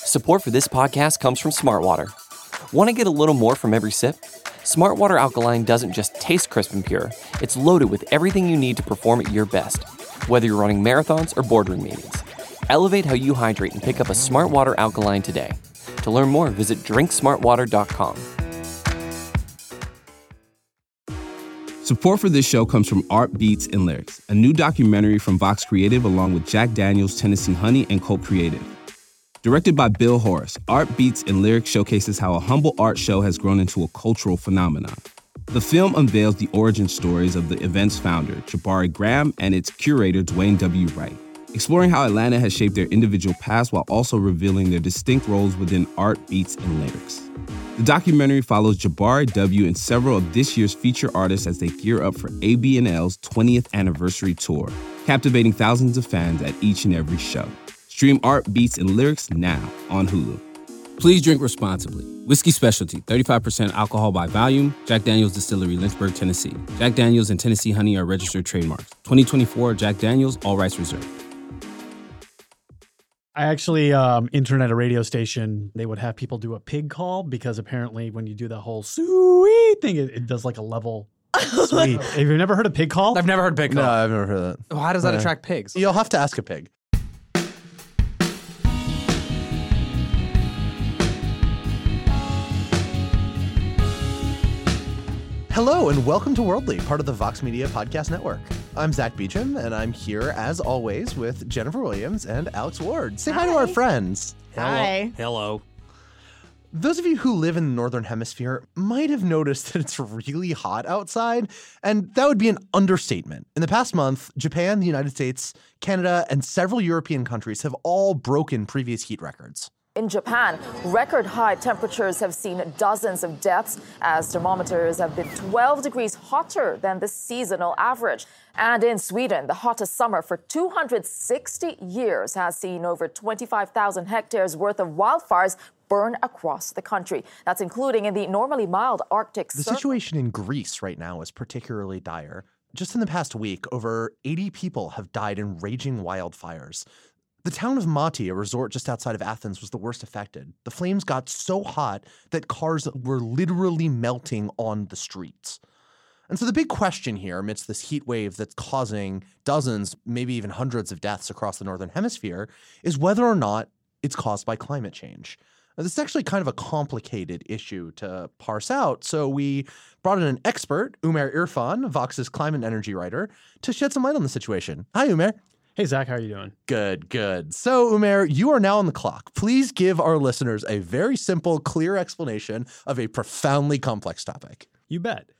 Support for this podcast comes from Smartwater. Want to get a little more from every sip? Smartwater Alkaline doesn't just taste crisp and pure, it's loaded with everything you need to perform at your best, whether you're running marathons or boardroom meetings. Elevate how you hydrate and pick up a Smartwater Alkaline today. To learn more, visit drinksmartwater.com. Support for this show comes from Art Beats and Lyrics, a new documentary from Vox Creative along with Jack Daniels, Tennessee Honey, and Cult Creative. Directed by Bill Horace, Art Beats and Lyrics showcases how a humble art show has grown into a cultural phenomenon. The film unveils the origin stories of the event's founder, Jabari Graham, and its curator, Dwayne W. Wright, exploring how Atlanta has shaped their individual past while also revealing their distinct roles within art, beats, and lyrics. The documentary follows Jabari W. and several of this year's feature artists as they gear up for ABNL's 20th anniversary tour, captivating thousands of fans at each and every show. Stream Art, Beats, and Lyrics now on Hulu. Please drink responsibly. Whiskey Specialty, 35% alcohol by volume. Jack Daniels Distillery, Lynchburg, Tennessee. Jack Daniels and Tennessee Honey are registered trademarks. 2024 Jack Daniels, all rights reserved. I actually interned at a radio station. They would have people do a pig call because apparently when you do the whole sweet thing, it does like a level sweet. Have you never heard a pig call? I've never heard pig call. No, I've never heard that. How does that attract pigs? You'll have to ask a pig. Hello and welcome to Worldly, part of the Vox Media Podcast Network. I'm Zach Beecham, and I'm here, as always, with Jennifer Williams and Alex Ward. Say hi to our friends. Hi. Hello. Those of you who live in the Northern Hemisphere might have noticed that it's really hot outside, and that would be an understatement. In the past month, Japan, the United States, Canada, and several European countries have all broken previous heat records. In Japan, record high temperatures have seen dozens of deaths as thermometers have been 12 degrees hotter than the seasonal average. And in Sweden, the hottest summer for 260 years has seen over 25,000 hectares worth of wildfires burn across the country. That's including in the normally mild Arctic The circle. situation in Greece right now is particularly dire. Just in the past week, over 80 people have died in raging wildfires. The town of Mati, a resort just outside of Athens, was the worst affected. The flames got so hot that cars were literally melting on the streets. And so the big question here, amidst this heat wave that's causing dozens, maybe even hundreds of deaths across the Northern Hemisphere, is whether or not it's caused by climate change. Now, this is actually kind of a complicated issue to parse out, so we brought in an expert, Umair Irfan, Vox's climate and energy writer, to shed some light on the situation. Hi, Umair. Hey, Zach, how are you doing? Good, good. So, Umair, you are now on the clock. Please give our listeners a very simple, clear explanation of a profoundly complex topic. You bet.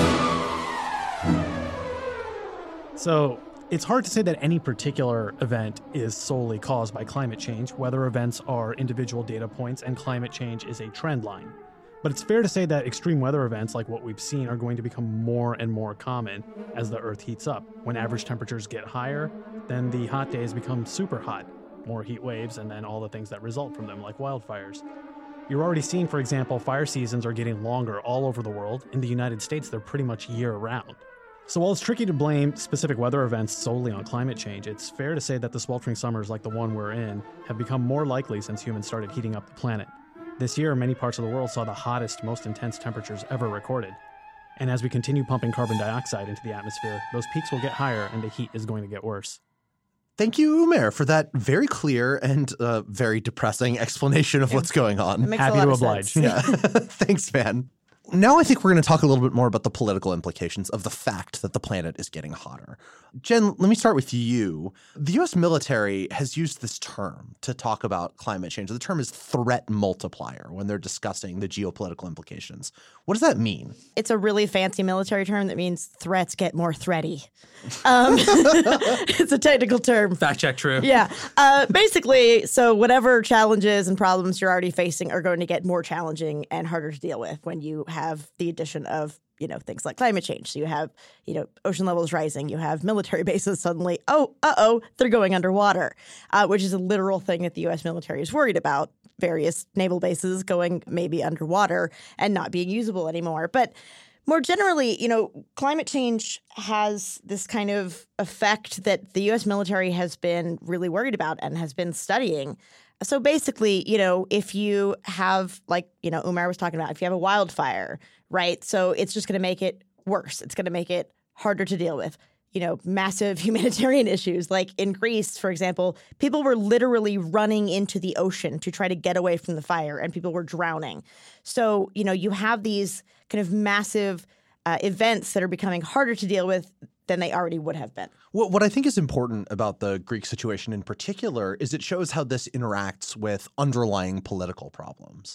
So, it's hard to say that any particular event is solely caused by climate change. Weather events are individual data points, and climate change is a trend line. But it's fair to say that extreme weather events like what we've seen are going to become more and more common as the Earth heats up. When average temperatures get higher, then the hot days become super hot, more heat waves, and then all the things that result from them, like wildfires. You're already seeing, for example, fire seasons are getting longer all over the world. In the United States, they're pretty much year-round. So while it's tricky to blame specific weather events solely on climate change, it's fair to say that the sweltering summers like the one we're in have become more likely since humans started heating up the planet. This year, many parts of the world saw the hottest, most intense temperatures ever recorded. And as we continue pumping carbon dioxide into the atmosphere, those peaks will get higher and the heat is going to get worse. Thank you, Umair, for that very clear and very depressing explanation of what's going on. Happy to oblige. Yeah. Thanks, man. Now I think we're going to talk a little bit more about the political implications of the fact that the planet is getting hotter. Jen, let me start with you. The U.S. military has used this term to talk about climate change. The term is threat multiplier when they're discussing the geopolitical implications. What does that mean? It's a really fancy military term that means threats get more threaty. It's a technical term. Fact check true. Yeah. Basically, so whatever challenges and problems you're already facing are going to get more challenging and harder to deal with when you have the addition of, things like climate change. So you have, ocean levels rising. You have military bases suddenly, they're going underwater, which is a literal thing that the U.S. military is worried about. Various naval bases going maybe underwater and not being usable anymore. But more generally, climate change has this kind of effect that the U.S. military has been really worried about and has been studying. So basically, if you have, like, Umar was talking about, if you have a wildfire, right? So it's just going to make it worse. It's going to make it harder to deal with. Massive humanitarian issues. Like in Greece, for example, people were literally running into the ocean to try to get away from the fire, and people were drowning. So, you have these kind of massive events that are becoming harder to deal with than they already would have been. What I think is important about the Greek situation in particular is it shows how this interacts with underlying political problems.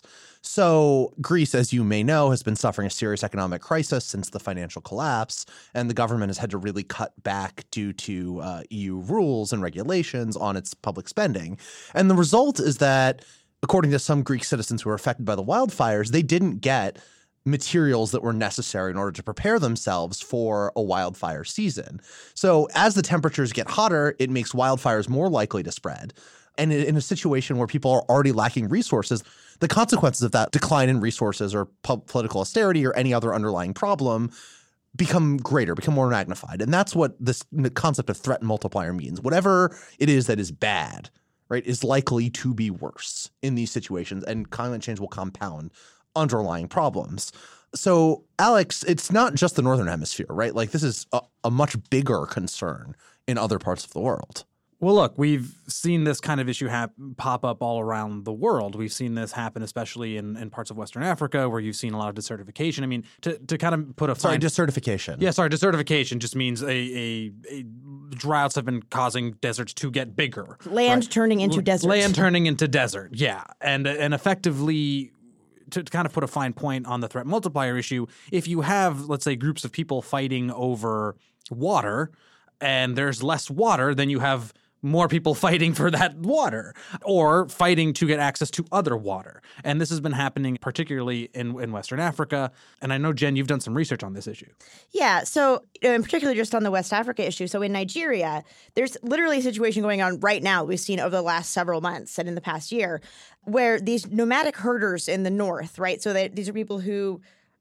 So Greece, as you may know, has been suffering a serious economic crisis since the financial collapse, and the government has had to really cut back due to EU rules and regulations on its public spending. And the result is that, according to some Greek citizens who were affected by the wildfires, they didn't get materials that were necessary in order to prepare themselves for a wildfire season. So as the temperatures get hotter, it makes wildfires more likely to spread. And in a situation where people are already lacking resources, the consequences of that decline in resources or political austerity or any other underlying problem become greater, become more magnified. And that's what this concept of threat multiplier means. Whatever it is that is bad, right, is likely to be worse in these situations, and climate change will compound underlying problems. So, Alex, it's not just the Northern Hemisphere, right? Like, this is a much bigger concern in other parts of the world. Well, look, we've seen this kind of issue pop up all around the world. We've seen this happen, especially in parts of Western Africa, where you've seen a lot of desertification. I mean, to kind of put a Sorry, desertification. Yeah, sorry, desertification just means a droughts have been causing deserts to get bigger. Land turning into desert. Land turning into desert, yeah. And effectively, to kind of put a fine point on the threat multiplier issue, if you have, let's say, groups of people fighting over water and there's less water, then you have more people fighting for that water or fighting to get access to other water. And this has been happening particularly in Western Africa. And I know, Jen, you've done some research on this issue. Yeah. So in particular, just on the West Africa issue. So in Nigeria, there's literally a situation going on right now we've seen over the last several months and in the past year where these nomadic herders in the north, right? So these are people who,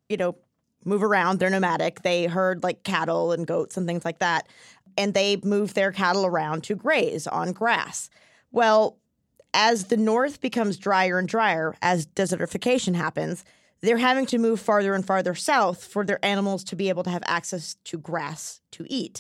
move around. They're nomadic. They herd like cattle and goats and things like that. And they move their cattle around to graze on grass. Well, as the north becomes drier and drier, as desertification happens, they're having to move farther and farther south for their animals to be able to have access to grass to eat.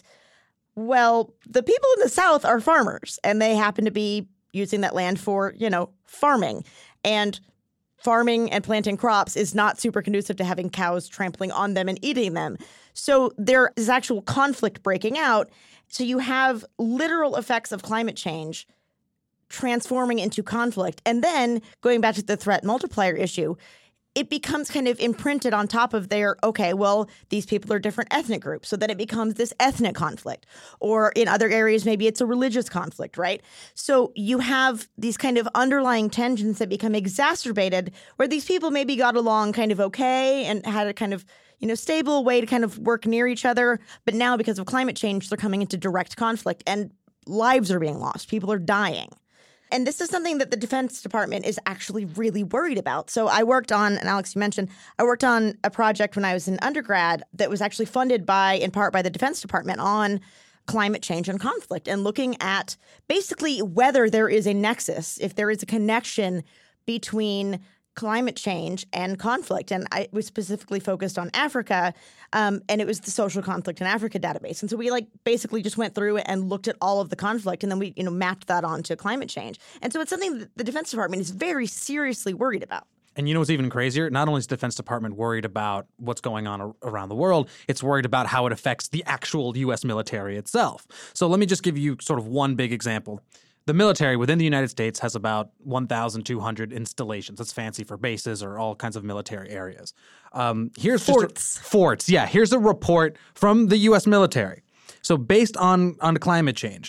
Well, the people in the south are farmers, and they happen to be using that land for, farming. And farming and planting crops is not super conducive to having cows trampling on them and eating them. So there is actual conflict breaking out. So you have literal effects of climate change transforming into conflict. And then going back to the threat multiplier issue, it becomes kind of imprinted on top of these people are different ethnic groups. So then it becomes this ethnic conflict. Or in other areas, maybe it's a religious conflict, right? So you have these kind of underlying tensions that become exacerbated where these people maybe got along kind of okay and had a kind of, stable way to kind of work near each other. But now because of climate change, they're coming into direct conflict and lives are being lost. People are dying. And this is something that the Defense Department is actually really worried about. So I worked on, and Alex, you mentioned, I worked on a project when I was in undergrad that was actually funded in part by the Defense Department on climate change and conflict and looking at basically whether there is a nexus, if there is a connection between climate change and conflict. And I was specifically focused on Africa, and it was the Social Conflict in Africa database. And so we basically just went through and looked at all of the conflict, and then we mapped that onto climate change. And so it's something that the Defense Department is very seriously worried about. And what's even crazier? Not only is the Defense Department worried about what's going on around the world, it's worried about how it affects the actual U.S. military itself. So let me just give you sort of one big example. The military within the United States has about 1,200 installations. That's fancy for bases or all kinds of military areas. Here's forts. Forts, yeah. Here's a report from the U.S. military. So based on climate change,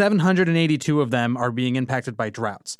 782 of them are being impacted by droughts,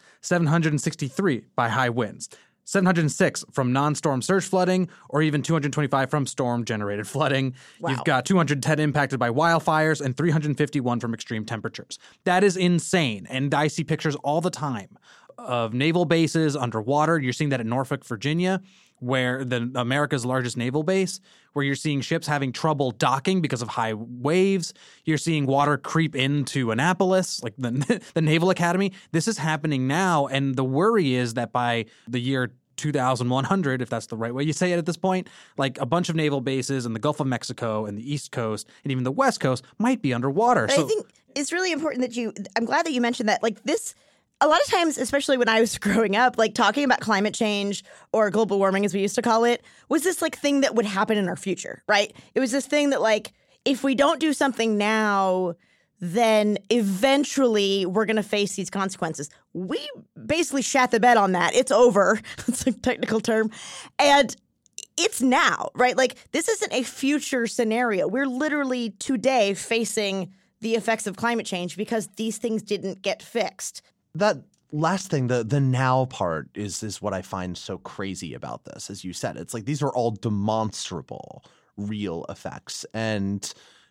763 by high winds, 706 from non-storm surge flooding, or even 225 from storm-generated flooding. Wow. You've got 210 impacted by wildfires and 351 from extreme temperatures. That is insane. And I see pictures all the time of naval bases underwater. You're seeing that in Norfolk, Virginia, where America's largest naval base, where you're seeing ships having trouble docking because of high waves. You're seeing water creep into Annapolis, like the Naval Academy. This is happening now, and the worry is that by the year 2100, if that's the right way you say it at this point, like a bunch of naval bases in the Gulf of Mexico and the East Coast and even the West Coast might be underwater. I think it's really important that I'm glad that you mentioned that. Like this, a lot of times, especially when I was growing up, like talking about climate change or global warming, as we used to call it, was this like thing that would happen in our future, right? It was this thing that like, if we don't do something now, then eventually we're going to face these consequences. We basically shat the bed on that. It's over. It's a technical term. And it's now, right? Like this isn't a future scenario. We're literally today facing the effects of climate change because these things didn't get fixed. That last thing, the now part is what I find so crazy about this. As you said, it's like these are all demonstrable, real effects. And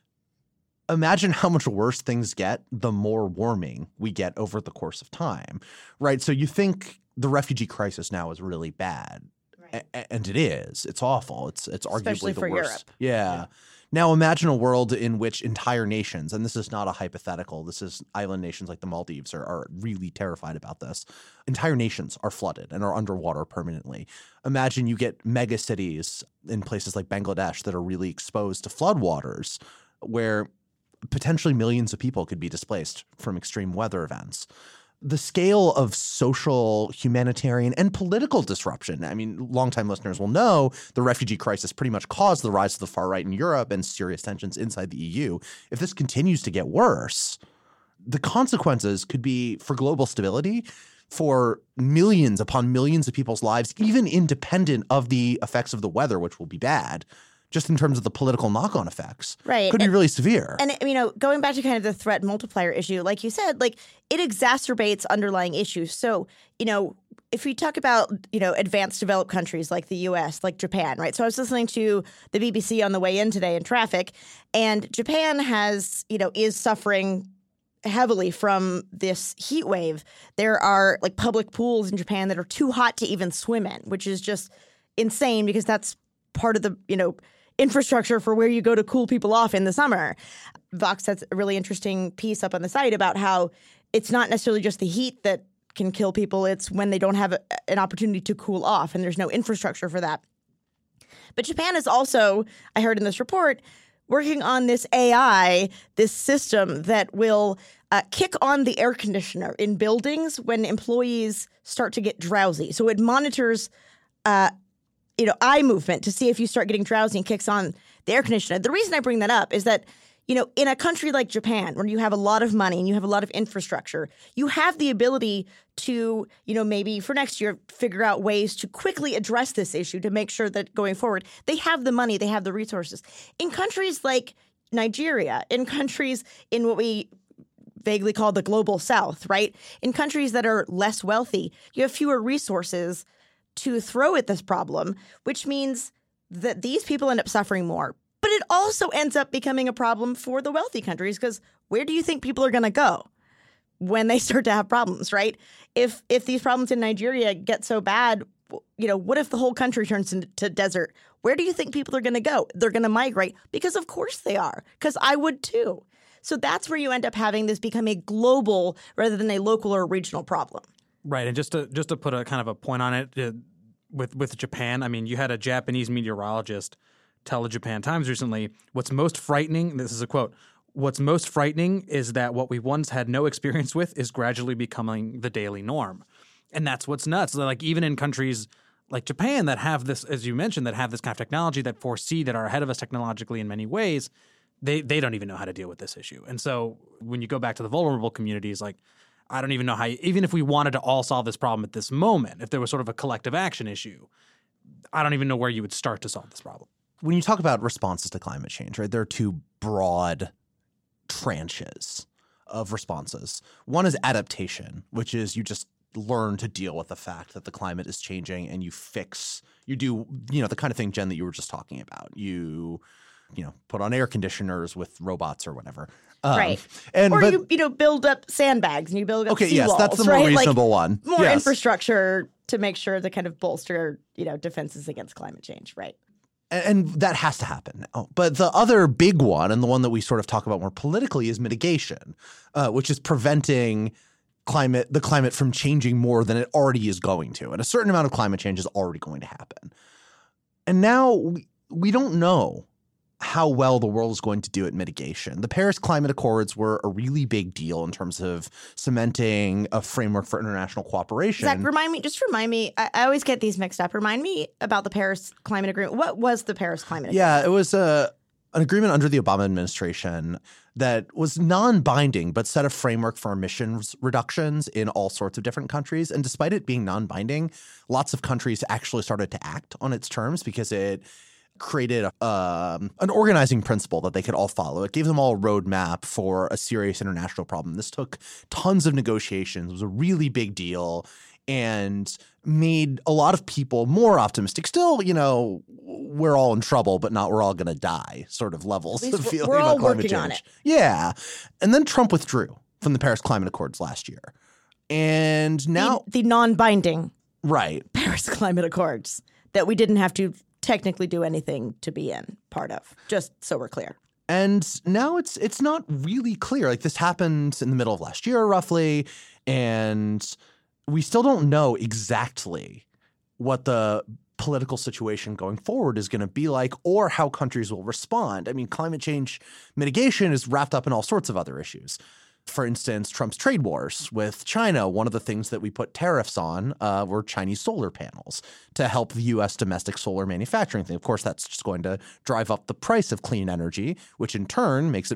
imagine how much worse things get the more warming we get over the course of time, right? So you think the refugee crisis now is really bad, right? And it is. It's awful. It's arguably the worst. Europe. Yeah. Now imagine a world in which entire nations, and this is not a hypothetical, this is island nations like the Maldives are really terrified about this. Entire nations are flooded and are underwater permanently. Imagine you get mega cities in places like Bangladesh that are really exposed to floodwaters where potentially millions of people could be displaced from extreme weather events. The scale of social, humanitarian, and political disruption. I mean, longtime listeners will know the refugee crisis pretty much caused the rise of the far right in Europe and serious tensions inside the EU. If this continues to get worse, the consequences could be for global stability, for millions upon millions of people's lives, even independent of the effects of the weather, which will be bad. Just in terms of the political knock-on effects, right? Could be really severe. And going back to kind of the threat multiplier issue, like you said, like it exacerbates underlying issues. So, if we talk about, advanced developed countries like the U.S., like Japan, right? So I was listening to the BBC on the way in today in traffic, and Japan has, is suffering heavily from this heat wave. There are like public pools in Japan that are too hot to even swim in, which is just insane because that's part of the, infrastructure for where you go to cool people off in the summer. Vox has a really interesting piece up on the site about how it's not necessarily just the heat that can kill people. It's when they don't have an opportunity to cool off and there's no infrastructure for that. But Japan is also, I heard in this report, working on this AI, this system that will kick on the air conditioner in buildings when employees start to get drowsy. So it monitors eye movement to see if you start getting drowsy and kicks on the air conditioner. The reason I bring that up is that, in a country like Japan, where you have a lot of money and you have a lot of infrastructure, you have the ability to, maybe for next year, figure out ways to quickly address this issue to make sure that going forward, they have the money, they have the resources. In countries like Nigeria, in countries in what we vaguely call the global south, right? In countries that are less wealthy, you have fewer resources to throw at this problem, which means that these people end up suffering more. But it also ends up becoming a problem for the wealthy countries because where do you think people are going to go when they start to have problems, right? If these problems in Nigeria get so bad, what if the whole country turns into desert? Where do you think people are going to go? They're going to migrate because of course they are, because I would too. So that's where you end up having this become a global rather than a local or regional problem. Right, and just to put a kind of a point on it, with Japan, I mean, you had a Japanese meteorologist tell the Japan Times recently, what's most frightening, this is a quote, what's most frightening is that what we once had no experience with is gradually becoming the daily norm. And that's what's nuts. Like even in countries like Japan that have this, as you mentioned, that have this kind of technology that foresee that are ahead of us technologically in many ways, they don't even know how to deal with this issue. And so when you go back to the vulnerable communities, like I don't even know how, even if we wanted to all solve this problem at this moment, if there was sort of a collective action issue, I don't even know where you would start to solve this problem. When you talk about responses to climate change, right, there are two broad tranches of responses. One is adaptation, which is you just learn to deal with the fact that the climate is changing and you do, the kind of thing, Jen, that you were just talking about. You put on air conditioners with robots or whatever. Right. You build up sandbags and you build up seawalls. Yes, that's the more reasonable one. More infrastructure to make sure to kind of bolster, defenses against climate change, right? And that has to happen. But the other big one, and the one that we sort of talk about more politically, is mitigation, which is preventing the climate from changing more than it already is going to. And a certain amount of climate change is already going to happen. And now we don't know how well the world is going to do at mitigation. The Paris Climate Accords were a really big deal in terms of cementing a framework for international cooperation. Zach, remind me, I always get these mixed up. Remind me about the Paris Climate Agreement. What was the Paris Climate Agreement? Yeah, it was an agreement under the Obama administration that was non-binding but set a framework for emissions reductions in all sorts of different countries. And despite it being non-binding, lots of countries actually started to act on its terms because it created an organizing principle that they could all follow. It gave them all a roadmap for a serious international problem. This took tons of negotiations. It was a really big deal and made a lot of people more optimistic. Still, we're all in trouble, but not we're all going to die sort of levels of feeling we're all about climate working change. on it. Yeah. And then Trump withdrew from the Paris Climate Accords last year. And now the non-binding Paris Climate Accords that we didn't have to technically do anything to be in part of, just so we're clear. And now it's not really clear. Like, this happened in the middle of last year, roughly, and we still don't know exactly what the political situation going forward is going to be like or how countries will respond. I mean, climate change mitigation is wrapped up in all sorts of other issues. For instance, Trump's trade wars with China, one of the things that we put tariffs on were Chinese solar panels to help the U.S. domestic solar manufacturing thing. Of course, that's just going to drive up the price of clean energy, which in turn makes it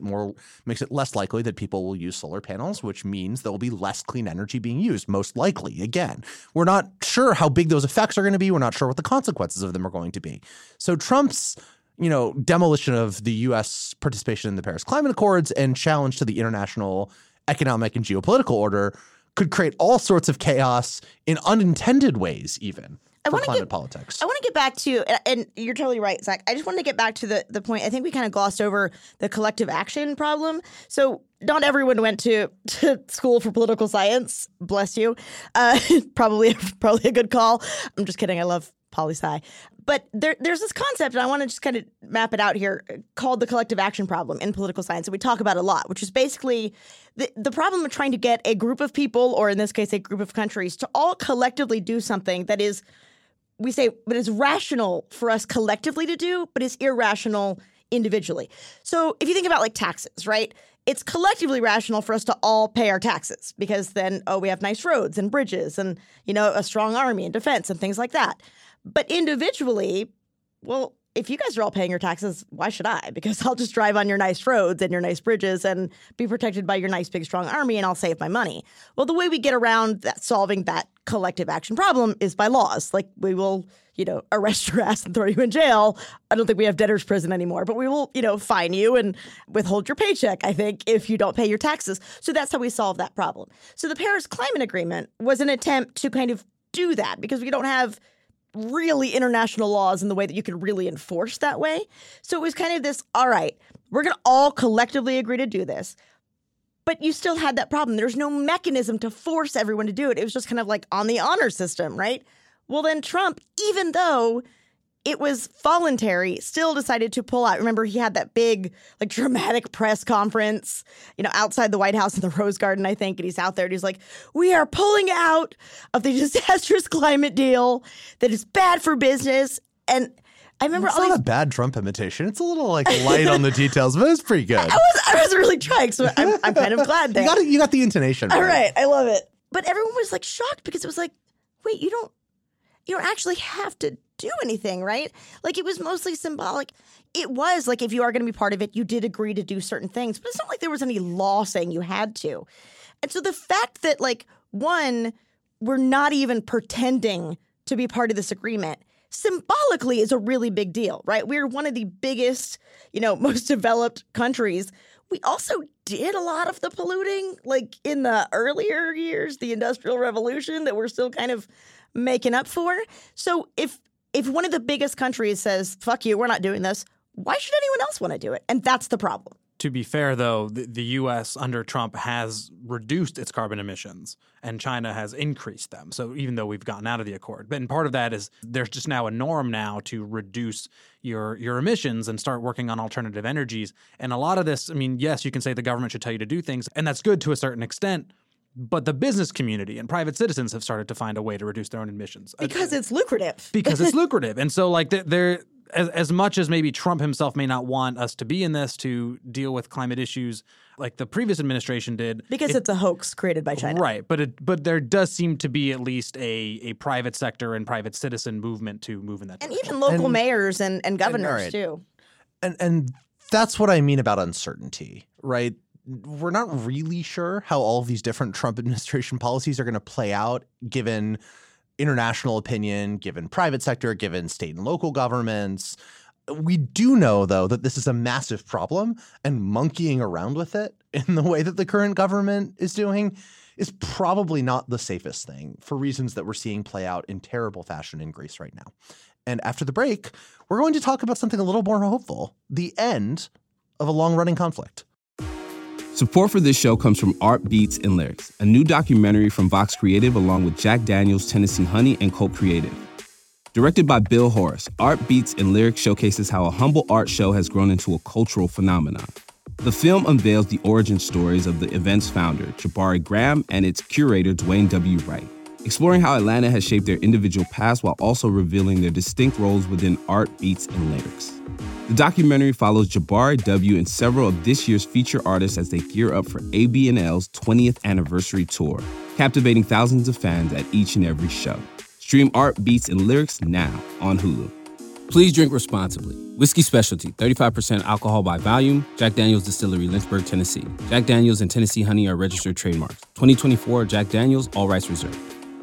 less likely that people will use solar panels, which means there will be less clean energy being used, most likely. Again, we're not sure how big those effects are going to be. We're not sure what the consequences of them are going to be. So Trump's demolition of the U.S. participation in the Paris Climate Accords and challenge to the international economic and geopolitical order could create all sorts of chaos in unintended ways, even for climate politics. I want to get back to, and you're totally right, Zach. I just wanted to get back to the point. I think we kind of glossed over the collective action problem. So not everyone went to school for political science. Bless you. Probably a good call. I'm just kidding. I love poli-sci. But there's this concept, and I want to just kind of map it out here, called the collective action problem in political science, and we talk about it a lot, which is basically the problem of trying to get a group of people, or in this case, a group of countries, to all collectively do something that is, we say, but is rational for us collectively to do, but is irrational individually. So if you think about like taxes, right? It's collectively rational for us to all pay our taxes because then, we have nice roads and bridges and, a strong army and defense and things like that. But individually, well, if you guys are all paying your taxes, why should I? Because I'll just drive on your nice roads and your nice bridges and be protected by your nice, big, strong army, and I'll save my money. Well, the way we get around that, solving that collective action problem is by laws. Like, we will, arrest your ass and throw you in jail. I don't think we have debtor's prison anymore, but we will, fine you and withhold your paycheck, I think, if you don't pay your taxes. So that's how we solve that problem. So the Paris Climate Agreement was an attempt to kind of do that because we don't have really international laws in the way that you can really enforce that way. So it was kind of this, all right, we're going to all collectively agree to do this. But you still had that problem. There's no mechanism to force everyone to do it. It was just kind of like on the honor system, right? Well, then Trump, even though it was voluntary, still decided to pull out. Remember, he had that big, like, dramatic press conference, outside the White House in the Rose Garden, I think. And he's out there and he's like, we are pulling out of the disastrous climate deal that is bad for business. And I remember it's not a bad Trump imitation. It's a little light on the details, but it's pretty good. I was really trying, so I'm kind of glad that you got the intonation. All right, I love it. But everyone was like shocked because it was like, wait, you don't actually have to do anything, right? Like, it was mostly symbolic. It was like, if you are going to be part of it, you did agree to do certain things, but it's not like there was any law saying you had to. And so the fact that, one, we're not even pretending to be part of this agreement symbolically is a really big deal, right? We're one of the biggest, most developed countries. We also did a lot of the polluting, in the earlier years, the Industrial Revolution, that we're still kind of making up for. So if one of the biggest countries says, fuck you, we're not doing this, why should anyone else want to do it? And that's the problem. To be fair, though, the U.S. under Trump has reduced its carbon emissions, and China has increased them. So even though we've gotten out of the accord, but part of that is there's just now a norm now to reduce your emissions and start working on alternative energies. And a lot of this, I mean, yes, you can say the government should tell you to do things, and that's good to a certain extent. But the business community and private citizens have started to find a way to reduce their own emissions because it's lucrative. Because it's lucrative, and so like they're. As much as maybe Trump himself may not want us to be in this to deal with climate issues like the previous administration did. Because it's a hoax created by China. Right. But there does seem to be at least a private sector and private citizen movement to move in that direction. And even local mayors and governors, too. And that's what I mean about uncertainty, right? We're not really sure how all of these different Trump administration policies are going to play out given international opinion, given private sector, given state and local governments. We do know, though, that this is a massive problem, and monkeying around with it in the way that the current government is doing is probably not the safest thing for reasons that we're seeing play out in terrible fashion in Greece right now. And after the break, we're going to talk about something a little more hopeful, the end of a long-running conflict. Support for this show comes from Art Beats and Lyrics, a new documentary from Vox Creative along with Jack Daniels, Tennessee Honey, and Colt Creative. Directed by Bill Horace, Art Beats and Lyrics showcases how a humble art show has grown into a cultural phenomenon. The film unveils the origin stories of the event's founder, Jabari Graham, and its curator, Dwayne W. Wright, exploring how Atlanta has shaped their individual paths while also revealing their distinct roles within Art Beats and Lyrics. The documentary follows Jabari W. and several of this year's feature artists as they gear up for ABNL's 20th anniversary tour, captivating thousands of fans at each and every show. Stream Art Beats and Lyrics now on Hulu. Please drink responsibly. Whiskey Specialty, 35% alcohol by volume. Jack Daniel's Distillery, Lynchburg, Tennessee. Jack Daniel's and Tennessee Honey are registered trademarks. 2024 Jack Daniel's, all rights reserved.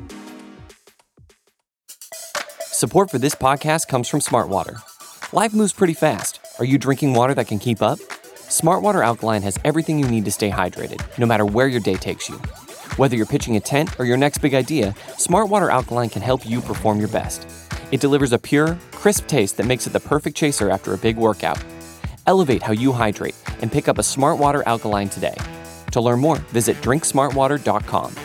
Support for this podcast comes from Smartwater. Life moves pretty fast. Are you drinking water that can keep up? Smartwater Alkaline has everything you need to stay hydrated, no matter where your day takes you. Whether you're pitching a tent or your next big idea, Smartwater Alkaline can help you perform your best. It delivers a pure, crisp taste that makes it the perfect chaser after a big workout. Elevate how you hydrate and pick up a Smartwater Alkaline today. To learn more, visit drinksmartwater.com.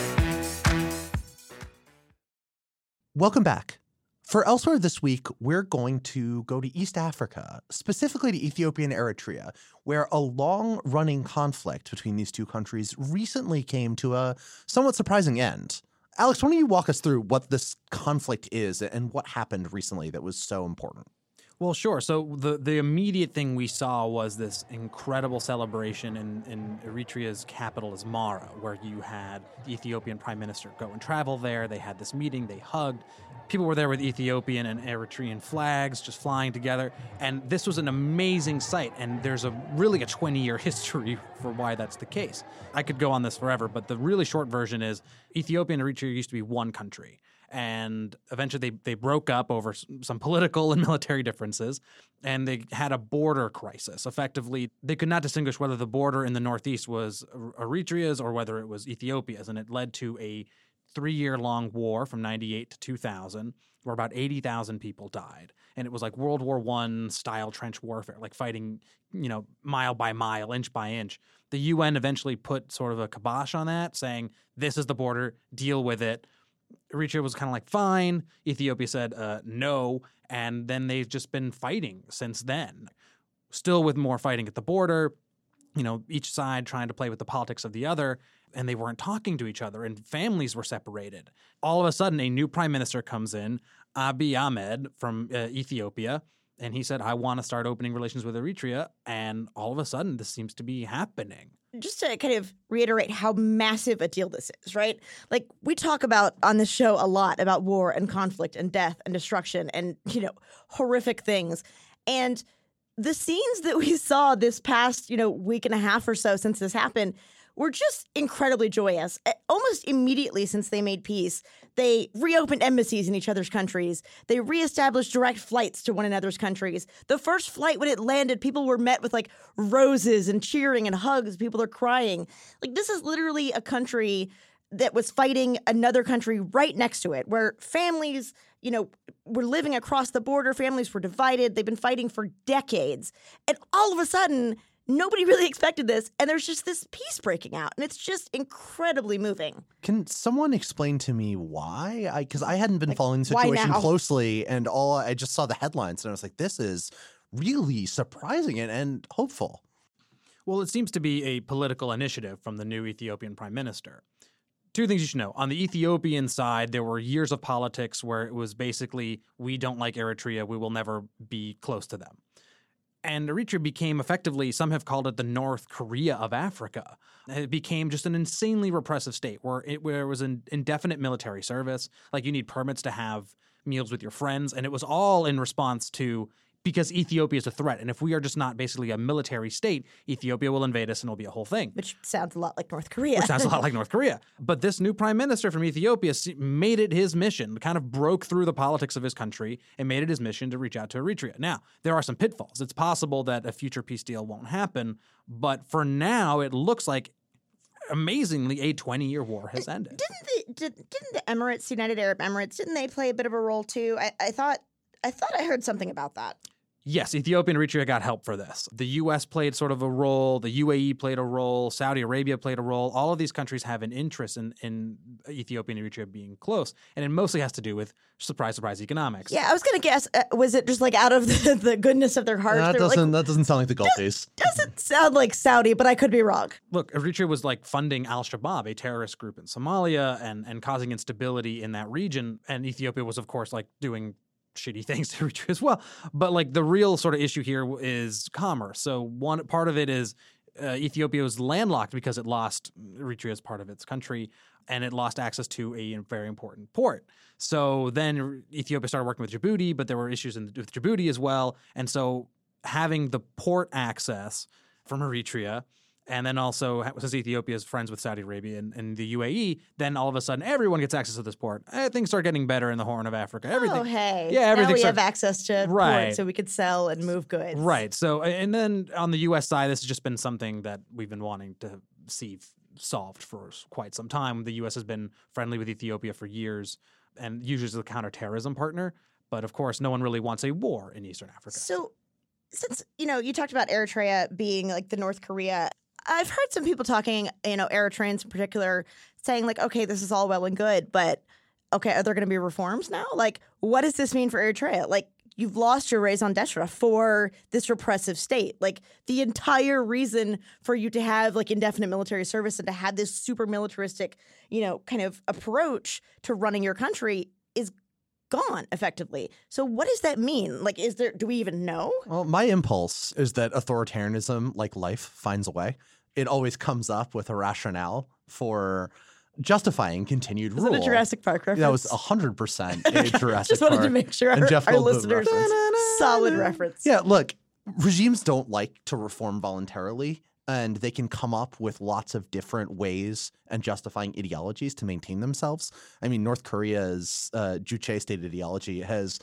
Welcome back. For Elsewhere this week, we're going to go to East Africa, specifically to Ethiopia and Eritrea, where a long-running conflict between these two countries recently came to a somewhat surprising end. Alex, why don't you walk us through what this conflict is and what happened recently that was so important? Well, sure. So the immediate thing we saw was this incredible celebration in Eritrea's capital, Asmara, where you had the Ethiopian prime minister go and travel there. They had this meeting. They hugged. People were there with Ethiopian and Eritrean flags just flying together. And this was an amazing sight. And there's really a 20-year history for why that's the case. I could go on this forever, but the really short version is Ethiopia and Eritrea used to be one country. And eventually they broke up over some political and military differences, and they had a border crisis. Effectively, they could not distinguish whether the border in the northeast was Eritrea's or whether it was Ethiopia's, and it led to a 3-year-long war from 98 to 2000, where about 80,000 people died. And it was like World War I style trench warfare, like fighting, mile by mile, inch by inch. The UN eventually put sort of a kibosh on that, saying, this is the border, deal with it. Eritrea was kind of like, fine. Ethiopia said, no. And then they've just been fighting since then. Still with more fighting at the border, each side trying to play with the politics of the other. And they weren't talking to each other, and families were separated. All of a sudden, a new prime minister comes in, Abiy Ahmed from Ethiopia, and he said, I want to start opening relations with Eritrea. And all of a sudden, this seems to be happening. Just to kind of reiterate how massive a deal this is, right? Like, we talk about on this show a lot about war and conflict and death and destruction and, horrific things. And the scenes that we saw this past, week and a half or so since this happened were just incredibly joyous. Almost immediately since they made peace, they reopened embassies in each other's countries. They reestablished direct flights to one another's countries. The first flight, when it landed, people were met with roses and cheering and hugs. People are crying. This is literally a country that was fighting another country right next to it, where families, were living across the border. Families were divided. They've been fighting for decades. And all of a sudden, nobody really expected this, and there's just this peace breaking out, and it's just incredibly moving. Can someone explain to me why? Because I hadn't been following the why situation now? closely, and I just saw the headlines, and I was like, this is really surprising and hopeful. Well, it seems to be a political initiative from the new Ethiopian prime minister. Two things you should know. On the Ethiopian side, there were years of politics where it was basically, we don't like Eritrea, we will never be close to them. And Eritrea became effectively, some have called it the North Korea of Africa. It became just an insanely repressive state where it was an indefinite military service. Like, you need permits to have meals with your friends. And it was all in response to, because Ethiopia is a threat. And if we are just not basically a military state, Ethiopia will invade us and it'll be a whole thing. Which sounds a lot like North Korea. Which sounds a lot like North Korea. But this new prime minister from Ethiopia made it his mission, kind of broke through the politics of his country and made it his mission to reach out to Eritrea. Now, there are some pitfalls. It's possible that a future peace deal won't happen. But for now, it looks like, amazingly, a 20-year war has ended. Didn't the Emirates, United Arab Emirates, didn't they play a bit of a role too? I thought I heard something about that. Yes, Ethiopia and Eritrea got help for this. The U.S. played sort of a role. The UAE played a role. Saudi Arabia played a role. All of these countries have an interest in Ethiopia and Eritrea being close. And it mostly has to do with, surprise, surprise, economics. Yeah, I was going to guess, was it just like out of the goodness of their hearts? That doesn't sound like the Gulfies. Doesn't sound like Saudi, but I could be wrong. Look, Eritrea was like funding al-Shabaab, a terrorist group in Somalia, and causing instability in that region. And Ethiopia was, of course, like doing shitty things to Eritrea as well. But like the real sort of issue here is commerce. So one part of it is Ethiopia was landlocked because it lost Eritrea as part of its country, and it lost access to a very important port. So then Ethiopia started working with Djibouti, but there were issues with Djibouti as well. And so having the port access from Eritrea, and then also, since Ethiopia is friends with Saudi Arabia and the UAE, then all of a sudden everyone gets access to this port. Things start getting better in the Horn of Africa. Everything, now we have access to ports, so we could sell and move goods. Right. So, and then on the U.S. side, this has just been something that we've been wanting to see solved for quite some time. The U.S. has been friendly with Ethiopia for years, and usually as a counterterrorism partner. But of course, no one really wants a war in Eastern Africa. So, since you talked about Eritrea being like the North Korea, I've heard some people talking, Eritreans in particular, saying like, okay, this is all well and good, but okay, are there going to be reforms now? Like, what does this mean for Eritrea? Like, you've lost your raison d'etre for this repressive state. Like, the entire reason for you to have like indefinite military service and to have this super militaristic, kind of approach to running your country is gone effectively. So what does that mean? Like, do we even know? Well, my impulse is that authoritarianism, like life, finds a way. It always comes up with a rationale for justifying continued rule. Is it a Jurassic Park reference? That was 100% a Jurassic Park. Just wanted to make sure our listeners solid reference. Yeah, look, regimes don't like to reform voluntarily, and they can come up with lots of different ways and justifying ideologies to maintain themselves. I mean, North Korea's Juche state ideology has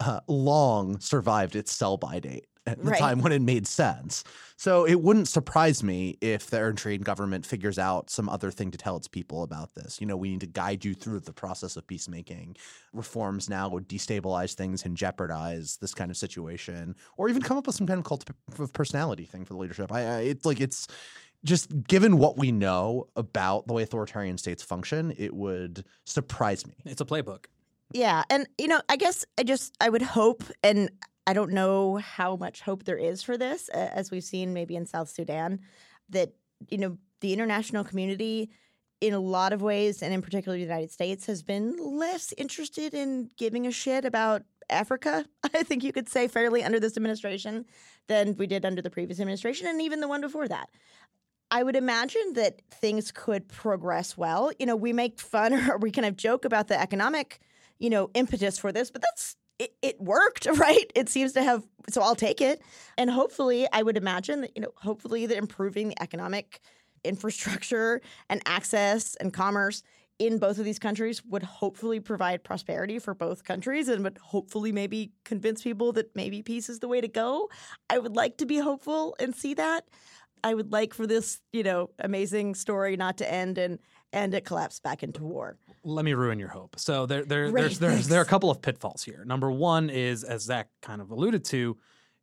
long survived its sell-by date at the time when it made sense. So it wouldn't surprise me if the Eritrean government figures out some other thing to tell its people about this. We need to guide you through the process of peacemaking. Reforms now would destabilize things and jeopardize this kind of situation, or even come up with some kind of cult of personality thing for the leadership. It's just given what we know about the way authoritarian states function, it would surprise me. It's a playbook. Yeah. And, I guess I would hope, and I don't know how much hope there is for this, as we've seen maybe in South Sudan, that, the international community in a lot of ways, and in particular the United States, has been less interested in giving a shit about Africa, I think you could say fairly, under this administration than we did under the previous administration and even the one before that. I would imagine that things could progress well. We make fun or we kind of joke about the economic, impetus for this, but it worked, right? It seems to have, so I'll take it. And hopefully, I would imagine that, hopefully that improving the economic infrastructure and access and commerce in both of these countries would hopefully provide prosperity for both countries and would hopefully maybe convince people that maybe peace is the way to go. I would like to be hopeful and see that. I would like for this, amazing story not to end and it collapse back into war. Let me ruin your hope. So there are a couple of pitfalls here. Number one is, as Zach kind of alluded to,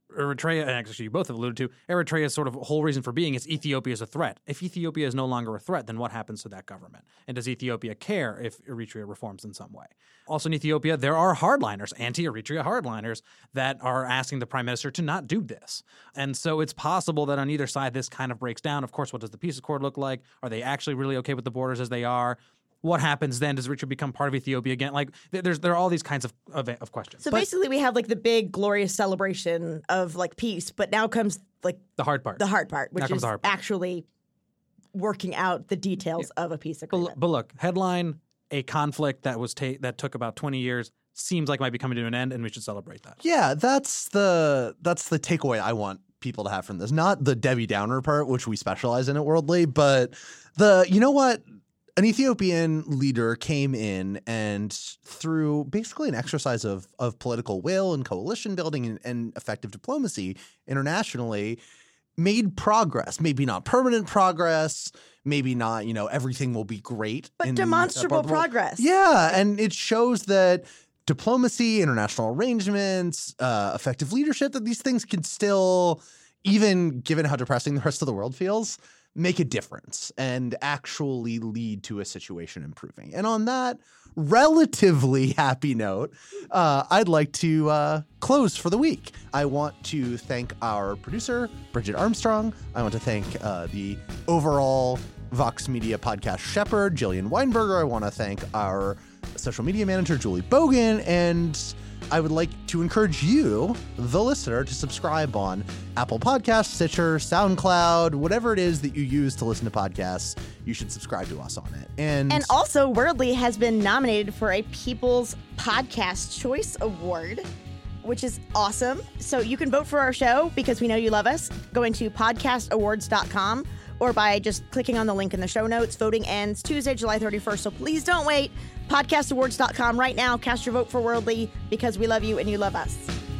Eritrea, and actually you both have alluded to, Eritrea's sort of whole reason for being is Ethiopia is a threat. If Ethiopia is no longer a threat, then what happens to that government? And does Ethiopia care if Eritrea reforms in some way? Also in Ethiopia, there are hardliners, anti-Eritrea hardliners, that are asking the prime minister to not do this. And so it's possible that on either side this kind of breaks down. Of course, what does the peace accord look like? Are they actually really okay with the borders as they are? What happens then? Does Eritrea become part of Ethiopia again? Like, there are all these kinds of questions. So basically, we have like the big glorious celebration of like peace, but now comes like the hard part. Which is actually working out the details of a peace agreement. But look, headline: a conflict that took about 20 years seems like it might be coming to an end, and we should celebrate that. Yeah, that's the takeaway I want people to have from this. Not the Debbie Downer part, which we specialize in at Worldly, but you know what? An Ethiopian leader came in and through basically an exercise of political will and coalition building and effective diplomacy internationally made progress. Maybe not permanent progress, maybe not, everything will be great. But demonstrable progress. Yeah, and it shows that diplomacy, international arrangements, effective leadership, that these things can still, even given how depressing the rest of the world feels, make a difference and actually lead to a situation improving. And on that relatively happy note, I'd like to close for the week. I want to thank our producer, Bridget Armstrong. I want to thank the overall Vox Media podcast shepherd, Jillian Weinberger. I want to thank our social media manager, Julie Bogan, and I would like to encourage you, the listener, to subscribe on Apple Podcasts, Stitcher, SoundCloud, whatever it is that you use to listen to podcasts. You should subscribe to us on it. And also, Worldly has been nominated for a People's Podcast Choice Award, which is awesome. So you can vote for our show because we know you love us, going to podcastawards.com or by just clicking on the link in the show notes. Voting ends Tuesday, July 31st, so please don't wait. Podcastawards.com right now. Cast your vote for Worldly because we love you and you love us.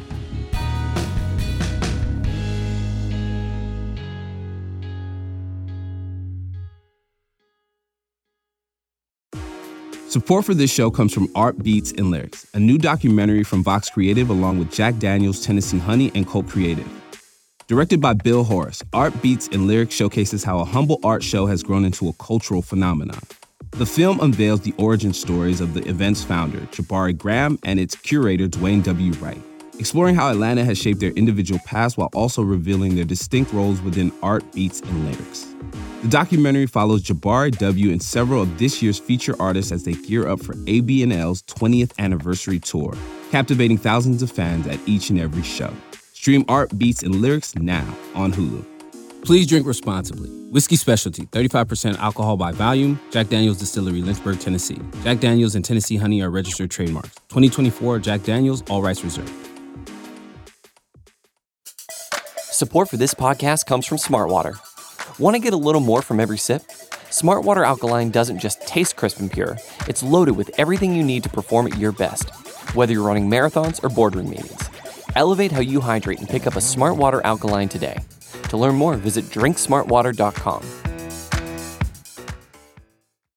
Support for this show comes from Art Beats and Lyrics, a new documentary from Vox Creative along with Jack Daniels, Tennessee Honey, and Colt Creative. Directed by Bill Horace, Art Beats and Lyrics showcases how a humble art show has grown into a cultural phenomenon. The film unveils the origin stories of the event's founder, Jabari Graham, and its curator, Dwayne W. Wright, exploring how Atlanta has shaped their individual paths while also revealing their distinct roles within art, beats, and lyrics. The documentary follows Jabari W. and several of this year's feature artists as they gear up for AB&L's 20th anniversary tour, captivating thousands of fans at each and every show. Stream Art, Beats, and Lyrics now on Hulu. Please drink responsibly. Whiskey Specialty, 35% alcohol by volume. Jack Daniel's Distillery, Lynchburg, Tennessee. Jack Daniel's and Tennessee Honey are registered trademarks. 2024 Jack Daniel's, all rights reserved. Support for this podcast comes from Smartwater. Want to get a little more from every sip? Smartwater Alkaline doesn't just taste crisp and pure. It's loaded with everything you need to perform at your best, whether you're running marathons or boardroom meetings. Elevate how you hydrate and pick up a Smartwater Alkaline today. To learn more, visit drinksmartwater.com.